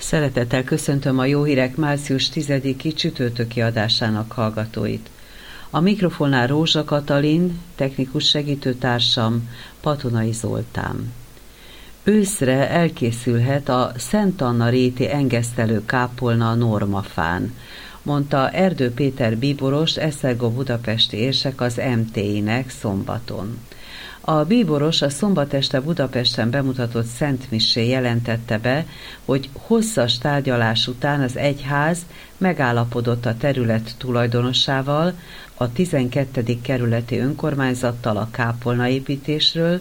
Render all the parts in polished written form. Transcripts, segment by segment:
Szeretettel köszöntöm a Jó Hírek március 10-i csütörtöki adásának hallgatóit. A mikrofonnál Rózsa Katalin, technikus segítőtársam Patonai Zoltán. Őszre elkészülhet a Szent Anna réti engesztelő kápolna a Normafán, mondta Erdő Péter bíboros, Esztergom budapesti érsek az MT-nek szombaton. A bíboros a szombat este Budapesten bemutatott szentmissén jelentette be, hogy hosszas tárgyalás után az egyház megállapodott a terület tulajdonosával, a 12. kerületi önkormányzattal a kápolnaépítésről,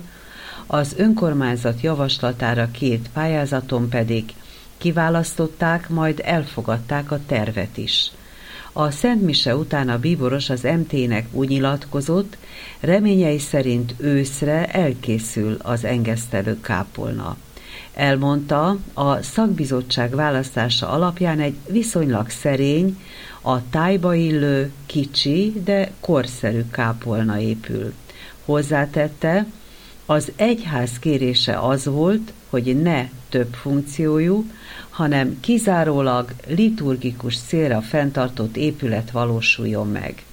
az önkormányzat javaslatára 2 pályázaton pedig kiválasztották, majd elfogadták a tervet is. A szentmise után a bíboros az MT-nek úgy nyilatkozott, reményei szerint őszre elkészül az engesztelő kápolna. Elmondta, a szakbizottság választása alapján egy viszonylag szerény, a tájba illő, kicsi, de korszerű kápolna épül. Hozzátette, az egyház kérése az volt, hogy ne több funkciójú, hanem kizárólag liturgikus célra fenntartott épület valósuljon meg.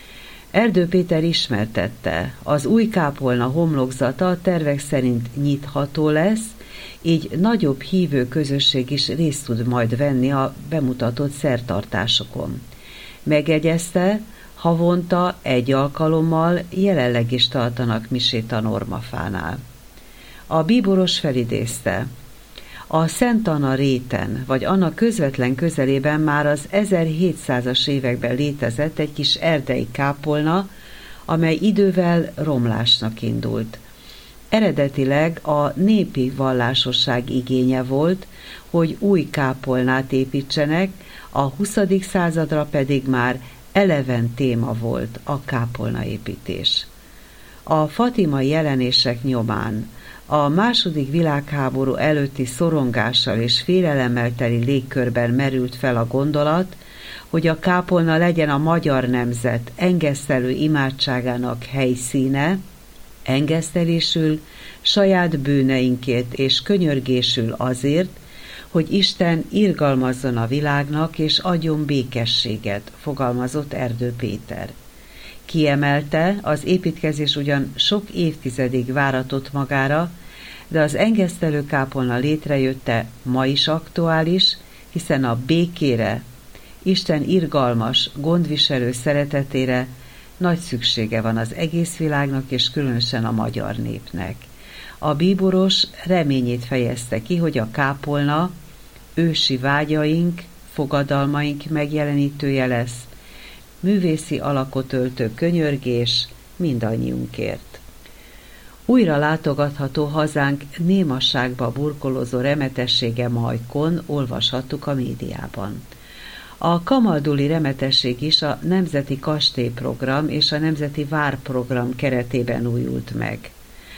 Erdő Péter ismertette, az új kápolna homlokzata a tervek szerint nyitható lesz, így nagyobb hívő közösség is részt tud majd venni a bemutatott szertartásokon. Megjegyezte, havonta 1 alkalommal jelenleg is tartanak misét a Normafánál. A bíboros felidézte, a Szent Anna réten, vagy annak közvetlen közelében már az 1700-as években létezett egy kis erdei kápolna, amely idővel romlásnak indult. Eredetileg a népi vallásosság igénye volt, hogy új kápolnát építsenek, a 20. századra pedig már eleven téma volt a kápolnaépítés. A fatimai jelenések nyomán a II. Világháború előtti szorongással és félelemmel teli légkörben merült fel a gondolat, hogy a kápolna legyen a magyar nemzet engesztelő imádságának helyszíne, engesztelésül saját bűneinkért és könyörgésül azért, hogy Isten irgalmazzon a világnak és adjon békességet, fogalmazott Erdő Péter. Kiemelte, az építkezés ugyan sok évtizedig váratott magára, de az engesztelő kápolna létrejötte ma is aktuális, hiszen a békére, Isten irgalmas, gondviselő szeretetére nagy szüksége van az egész világnak és különösen a magyar népnek. A bíboros reményét fejezte ki, hogy a kápolna ősi vágyaink, fogadalmaink megjelenítője lesz, művészi alakot öltő könyörgés mindannyiunkért. Újra látogatható hazánk némaságba burkolózó remetessége Majkon, olvashattuk a médiában. A kamalduli remetesség is a Nemzeti Kastélyprogram és a Nemzeti Várprogram keretében újult meg.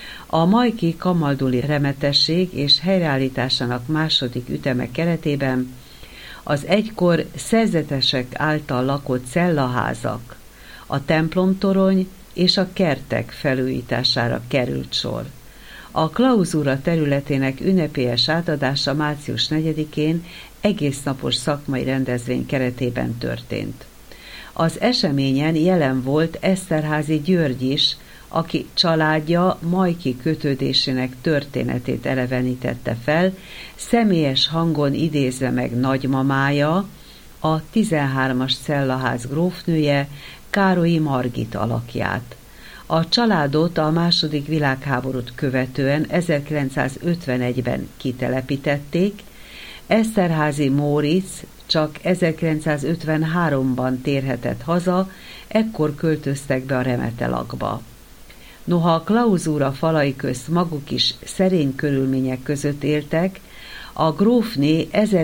A majki kamalduli remetesség és helyreállításának második üteme keretében az egykor szerzetesek által lakott cellaházak, a templomtorony és a kertek felújítására került sor. A klauzúra területének ünnepélyes átadása március 4-én egésznapos szakmai rendezvény keretében történt. Az eseményen jelen volt Eszterházy György is, aki családja majki kötődésének történetét elevenítette fel, személyes hangon idézve meg nagymamája, a 13-as cellaház grófnője, Károlyi Margit alakját. A családot a II. Világháborút követően 1951-ben kitelepítették, Eszterházy Móricz csak 1953-ban térhetett haza, ekkor költöztek be a Remetelakba. Noha a klauzúra falai közt maguk is szerény körülmények között éltek, a grófné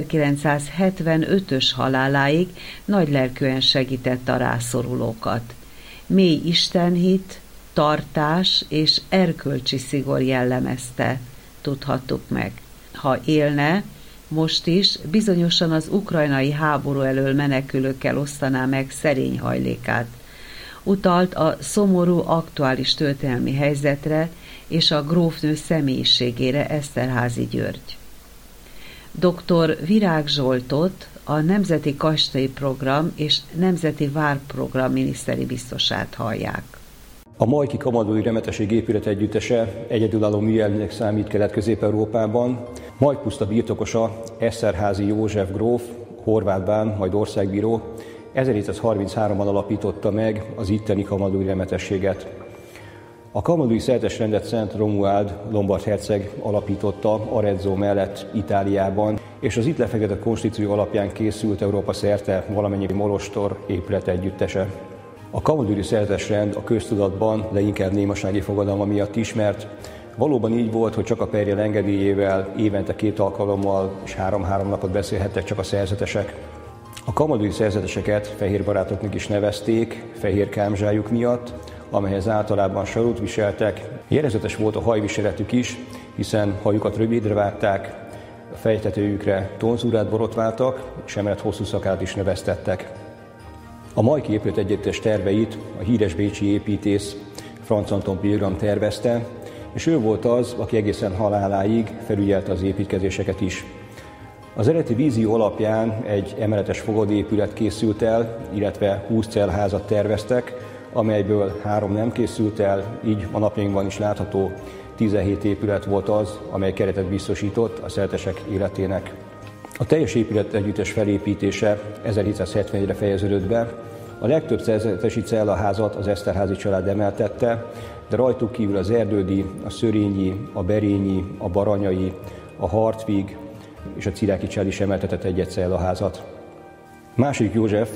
1975-ös haláláig nagylelkűen segítette a rászorulókat. Mély istenhit, tartás és erkölcsi szigor jellemezte, tudhattuk meg. Ha élne, most is bizonyosan az ukrajnai háború elől menekülőkkel osztaná meg szerény hajlékát. Utalt a szomorú aktuális történelmi helyzetre és a grófnő személyiségére Eszterházy György. Dr. Virág Zsoltot, a Nemzeti Kastélyprogram és Nemzeti Várprogram miniszteri biztosát hallják. A Majki Kamaldói Remetesség épületegyüttese egyedülálló műjelvűnek számít Kelet-Közép-Európában. Majkpuszta birtokosa Eszterházy József gróf, horvát bán, majd országbíró 1733-ban alapította meg az itteni kamaldói remetességet. A kamaldói szerzetesrendet Szent Romuald lombard herceg alapította Arezzo mellett Itáliában, és az itt lefektetett konstitúció alapján készült Európa szerte valamennyi molostor épületegyüttese. A kamaldói szerzetesrend a köztudatban leginkább némasági fogadalma miatt ismert. Valóban így volt, hogy csak a perjel engedélyével évente 2 alkalommal és 3-3 napot beszélhettek csak a szerzetesek. A kamaldói szerzeteseket fehér barátoknak is nevezték, fehér kámzsájuk miatt, amelyhez általában sarut viseltek. Jellegzetes volt a hajviseletük is, hiszen hajukat rövidre vágták, a fejtetőjükre tonzúrát borotváltak, és emellett hosszú szakát is növesztettek. A Majki épületegyüttes terveit a híres bécsi építész Franz Anton Pilgram tervezte, és ő volt az, aki egészen haláláig felügyelte az építkezéseket is. Az eredeti vízió alapján egy emeletes fogadóépület készült el, illetve 20 cellházat terveztek, amelyből 3 nem készült el, így a napjainkban is látható 17 épület volt az, amely keretet biztosított a szerzetesek életének. A teljes épületegyüttes felépítése 1771-re fejeződött be. A legtöbb szerzetesi cellaházat az Eszterházy család emeltette, de rajtuk kívül az Erdődy, a Szörényi, a Berényi, a Baranyai, a Hartwig és a Ciráky család is emeltetett egy cellaházat. II. József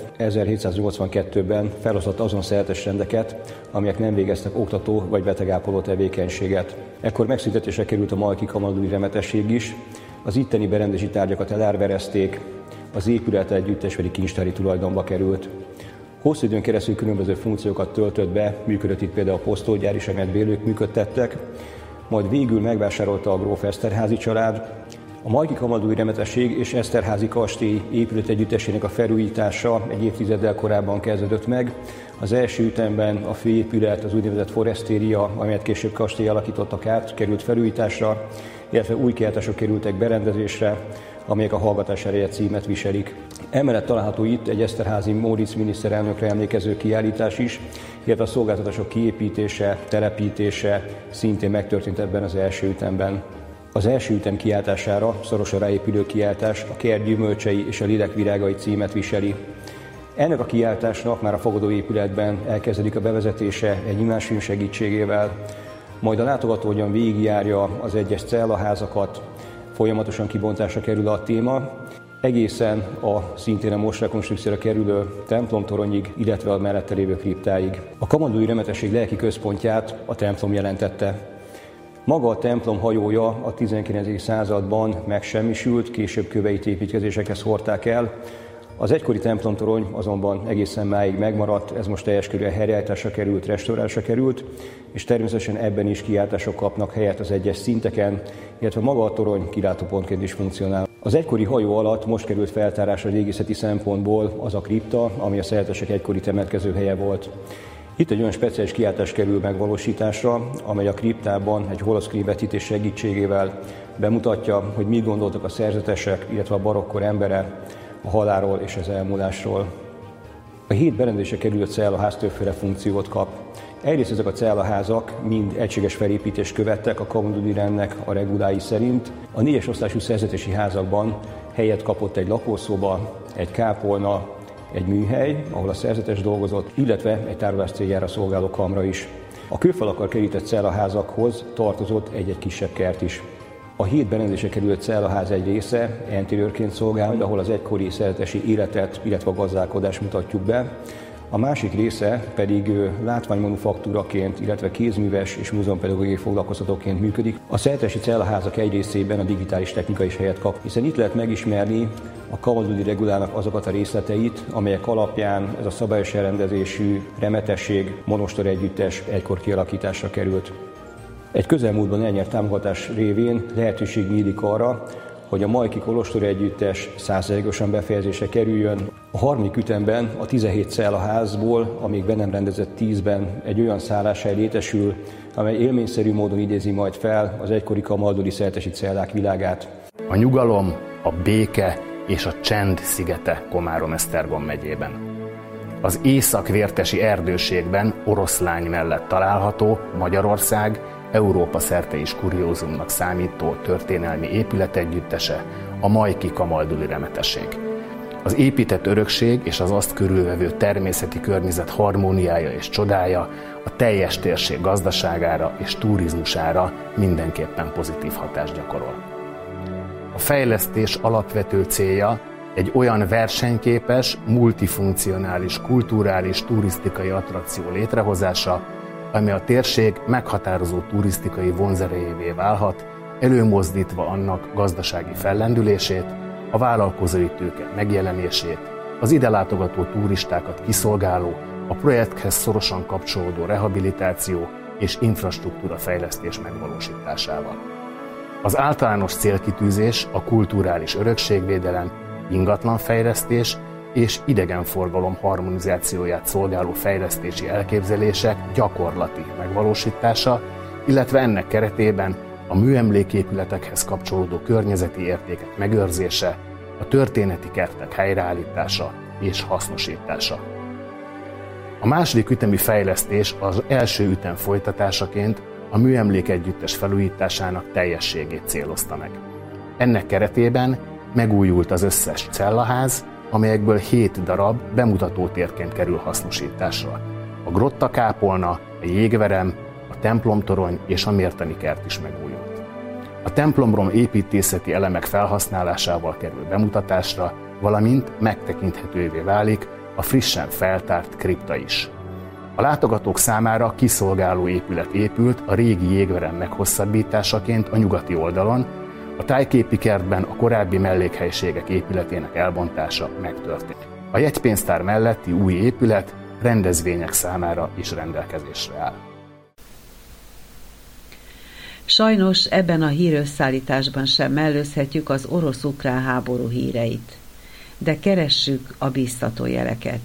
1782-ben felosztott azon szerzetesrendeket, amelyek nem végeztek oktató vagy betegápoló tevékenységet. Ekkor megszüntetésre került a Majki kamaldói remetesség is, az itteni berendezési tárgyakat elárverezték, az épület együttes pedig kincstári tulajdonba került. Hosszú időn keresztül különböző funkciókat töltött be, működött itt például a posztolgyár is, amelyet bérlők működtettek, majd végül megvásárolta a gróf Eszterházy család. A Majki kamaldói remetesség és Eszterházy kastély épületegyüttesének a felújítása egy évtizeddel korábban kezdődött meg. Az első ütemben a főépület, az úgynevezett forestéria, amelyet később kastély alakítottak át, került felújításra, illetve új kiáltások kerültek berendezésre, amelyek a hallgatás ereje címet viselik. Emellett található itt egy Eszterházy Móricz miniszterelnökre emlékező kiállítás is, illetve a szolgáltatások kiépítése, telepítése szintén megtörtént ebben az első ütemben. Az első ütem kiáltására szorosan ráépülő kiáltás a Kert gyümölcsei és a Lélek virágai címet viseli. Ennek a kiáltásnak már a fogadóépületben elkezdődik a bevezetése egy imásfilm segítségével, majd a látogató hogyan végigjárja az egyes cellaházakat, folyamatosan kibontásra kerül a téma, egészen a szintén a most rekonstrukcióra kerülő templomtoronyig, illetve a mellette lévő kriptáig. A kamaldói remetesség lelki központját a templom jelentette. Maga a templom hajója a 19. században megsemmisült, később köveit építkezésekhez hordták el. Az egykori templomtorony azonban egészen máig megmaradt, ez most teljes körűen helyreállításra került, restaurálásra került, és természetesen ebben is kiáltások kapnak helyet az egyes szinteken, illetve maga a torony kilátópontként is funkcionál. Az egykori hajó alatt most került feltárásra régészeti szempontból az a kripta, ami a szerzetesek egykori temetkezőhelye volt. Itt egy olyan speciális kiáltás kerül megvalósításra, amely a kriptában egy holoszkrin vetítés segítségével bemutatja, hogy mit gondoltak a szerzetesek, illetve a barokkor embere a halálról és az elmúlásról. A 7 berendezésre kerülő cellaház többféle funkciót kap. Egyrészt ezek a cellaházak mind egységes felépítést követtek a kamaldói rendnek a regulái szerint. A 4-es osztású szerzetesi házakban helyet kapott egy lakószoba, egy kápolna, egy műhely, ahol a szerzetes dolgozott, illetve egy tárolás céljára szolgáló kamra is. A kőfalakkal kerített cellaházakhoz tartozott egy-egy kisebb kert is. A 7 berendezésre került cellaház egy része entérőrként szolgál, ahol az egykori szerzetesi életet, illetve a gazdálkodást mutatjuk be. A másik része pedig látványmanufaktúraként, illetve kézműves és múzeumpedagógiai foglalkoztatóként működik. A szerzetesi cellaházak egy részében a digitális technika is helyet kap, hiszen itt lehet megismerni a kamaldói regulának azokat a részleteit, amelyek alapján ez a szabályos elrendezésű remetesség, monostor együttes egykor kialakításra került. Egy közelmúltban elnyert támogatás révén lehetőség nyílik arra, hogy a Majki kolostor együttes 100%-osan befejezésre kerüljön. A harmadik ütemben a 17 cellaházból, amíg be nem rendezett 10-ben egy olyan szálláshely létesül, amely élményszerű módon idézi majd fel az egykori kamaldói szerzetesi cellák világát. A nyugalom a Béke és a Csend szigete Komárom-Esztergom megyében. Az észak-vértesi erdőségben Oroszlány mellett található Magyarország Európa szerte is kuriózumnak számító történelmi épületegyüttese, a Majki Kamalduli Remeteség. Az épített örökség és az azt körülvevő természeti környezet harmóniája és csodája a teljes térség gazdaságára és turizmusára mindenképpen pozitív hatást gyakorol. A fejlesztés alapvető célja egy olyan versenyképes, multifunkcionális, kulturális, turisztikai attrakció létrehozása, ami a térség meghatározó turisztikai vonzerejévé válhat, előmozdítva annak gazdasági fellendülését, a vállalkozói tőke megjelenését, az ide látogató turistákat kiszolgáló, a projekthez szorosan kapcsolódó rehabilitáció és infrastruktúra fejlesztés megvalósításával. Az általános célkitűzés a kulturális örökségvédelem, ingatlanfejlesztés és idegenforgalom harmonizációját szolgáló fejlesztési elképzelések gyakorlati megvalósítása, illetve ennek keretében a műemléképületekhez kapcsolódó környezeti értékek megőrzése, a történeti kertek helyreállítása és hasznosítása. A második ütemi fejlesztés az első ütem folytatásaként a műemlékegyüttes felújításának teljességét célozta meg. Ennek keretében megújult az összes cellaház, amelyekből 7 darab bemutatótérként kerül hasznosításra. A grottakápolna, a jégverem, a templomtorony és a mértani kert is megújult. A templomrom építészeti elemek felhasználásával kerül bemutatásra, valamint megtekinthetővé válik a frissen feltárt kripta is. A látogatók számára kiszolgáló épület épült a régi jégverem meghosszabbításaként a nyugati oldalon, a tájképi kertben a korábbi mellékhelyiségek épületének elbontása megtörtént. A jegypénztár melletti új épület rendezvények számára is rendelkezésre áll. Sajnos ebben a hírösszállításban sem mellőzhetjük az orosz-ukrán háború híreit, de keressük a bíztató jeleket.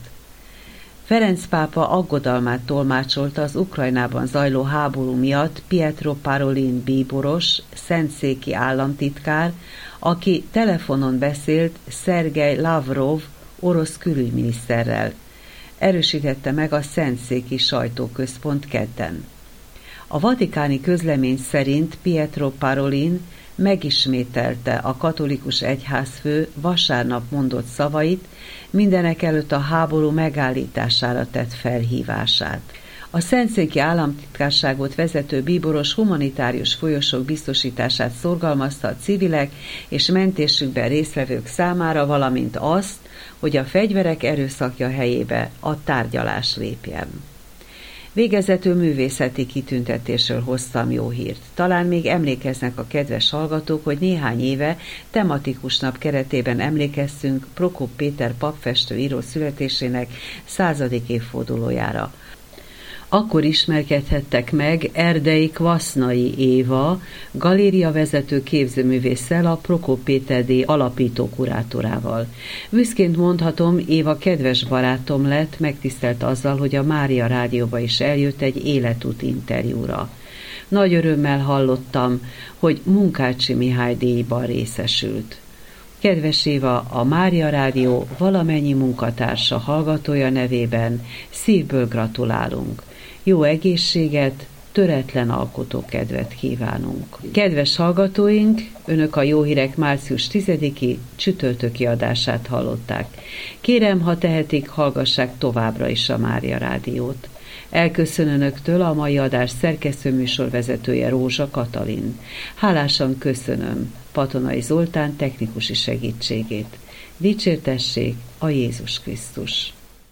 Ferenc pápa aggodalmát tolmácsolta az Ukrajnában zajló háború miatt Pietro Parolin bíboros, szentszéki államtitkár, aki telefonon beszélt Szergej Lavrov orosz külügyminiszterrel. Erősítette meg a szentszéki sajtóközpont kedden. A vatikáni közlemény szerint Pietro Parolin megismételte a katolikus egyházfő vasárnap mondott szavait, mindenekelőtt a háború megállítására tett felhívását. A szentszéki államtitkárságot vezető bíboros humanitárius folyosók biztosítását szorgalmazta a civilek és mentésükben résztvevők számára, valamint azt, hogy a fegyverek erőszakja helyébe a tárgyalás lépjen. Végezetül művészeti kitüntetésről hoztam jó hírt. Talán még emlékeznek a kedves hallgatók, hogy néhány éve tematikus nap keretében emlékeztünk Prokop Péter papfestő író születésének 100. évfordulójára. Akkor ismerkedhettek meg Erdei Kvasznai Éva, galériavezető képzőművésszel, a Prokop Péter díj alapító kurátorával. Büszként mondhatom, Éva kedves barátom lett, megtisztelt azzal, hogy a Mária Rádióba is eljött egy életút interjúra. Nagy örömmel hallottam, hogy Munkácsi Mihály díjban részesült. Kedves Éva, a Mária Rádió valamennyi munkatársa, hallgatója nevében szívből gratulálunk. Jó egészséget, töretlen alkotókedvet kívánunk. Kedves hallgatóink, önök a Jó Hírek március 10-i csütörtöki adását hallották. Kérem, ha tehetik, hallgassák továbbra is a Mária Rádiót. Elköszön önöktől a mai adás szerkesztőműsorvezetője Rózsa Katalin. Hálásan köszönöm Patonai Zoltán technikusi segítségét. Dicsértessék a Jézus Krisztus!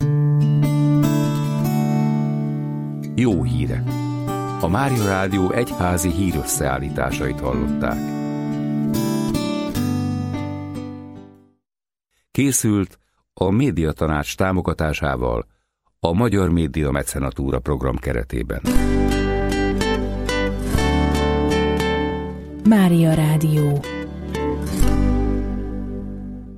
Jó hírek! A Mária Rádió egyházi hírösszeállításait hallották. Készült a Médiatanács támogatásával a Magyar Média Mecenatúra program keretében. Mária Rádió.